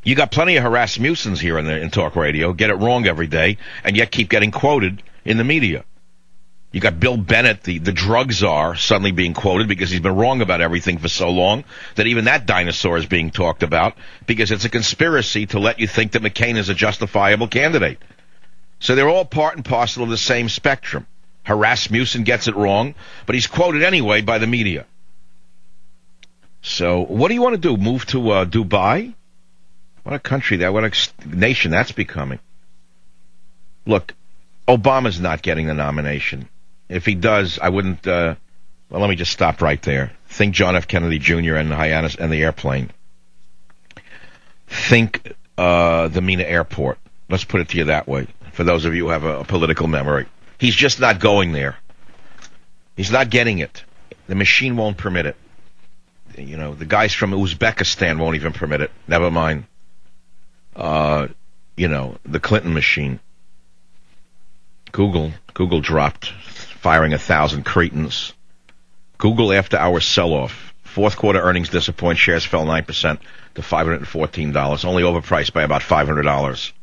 You got plenty of Rasmussens here in talk radio, get it wrong every day, and yet keep getting quoted in the media. You got Bill Bennett, the drug czar, suddenly being quoted because he's been wrong about everything for so long that even that dinosaur is being talked about because it's a conspiracy to let you think that McCain is a justifiable candidate. So they're all part and parcel of the same spectrum. Rasmussen gets it wrong, but he's quoted anyway by the media. So what do you want to do? Move to Dubai? What a country that, what a nation that's becoming. Look, Obama's not getting the nomination. If he does, I wouldn't, well, let me just stop right there. Think John F. Kennedy Jr. and Hyannis and the airplane. Think the Mina Airport. Let's put it to you that way, for those of you who have a political memory. He's just not going there. He's not getting it. The machine won't permit it. You know, the guys from Uzbekistan won't even permit it. Never mind. You know, the Clinton machine. Google dropped, firing 1,000 cretins. Google after hours sell-off. Fourth quarter earnings disappoint. Shares fell 9% to $514. Only overpriced by about $500.